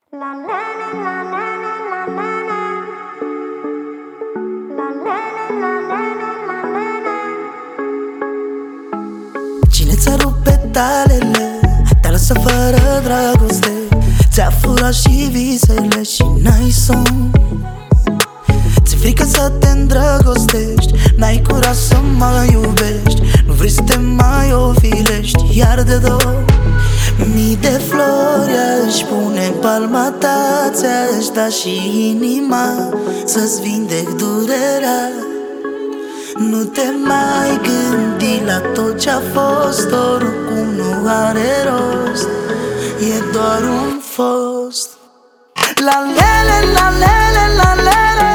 La la la la la la la la. La la la la la la la. Cine ți-a rupt petalele? Te-a lăsat fără dragoste, ți-a furat și visele și n-ai somn. Ți-e frică să te îndrăgostești, n-ai curaj să mai iubești, nu vrei să te mai ofilești iar de dor. Mii de flori aș pune în palma ta, ți-aș da și inima să-ți vindec durerea. Nu te mai gândi la tot ce-a fost, oricum nu are rost, e doar un fost. La lele, la lele, la lele,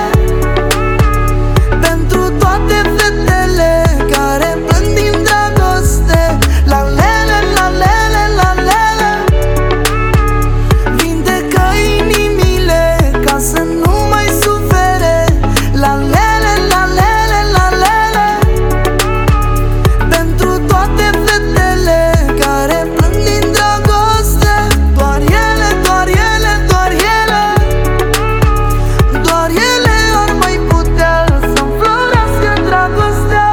pentru toate fetele care plâng din dragoste. La lele, la lele, la lele, vindecă inimile ca să nu mai sufere. La lele, la lele, la lele, pentru toate fetele care plâng din dragoste. Doar ele, doar ele, doar ele, doar ele ar mai putea să înflorească dragostea.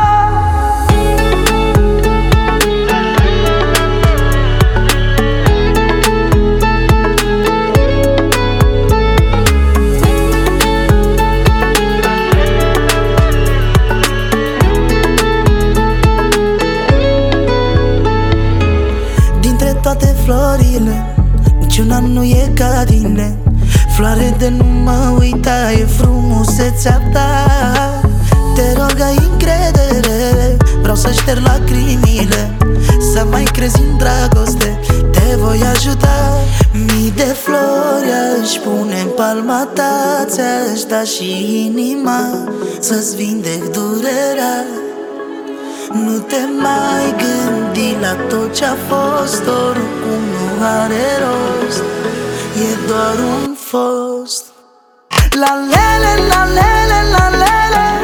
Dintre toate florile, niciuna nu e ca tine. Floare de nu mă uita, e frumusețea ta. Te rog, ai încredere, vreau să șterg lacrimile, să mai crezi în dragoste, te voi ajuta. Mii de flori aș pune în palma ta, ți-aș da și inima să-ți vindec durerea. Nu te mai gândi la tot ce-a fost, oricum nu are rost, e doar un fost. La lele, la lele, la lele,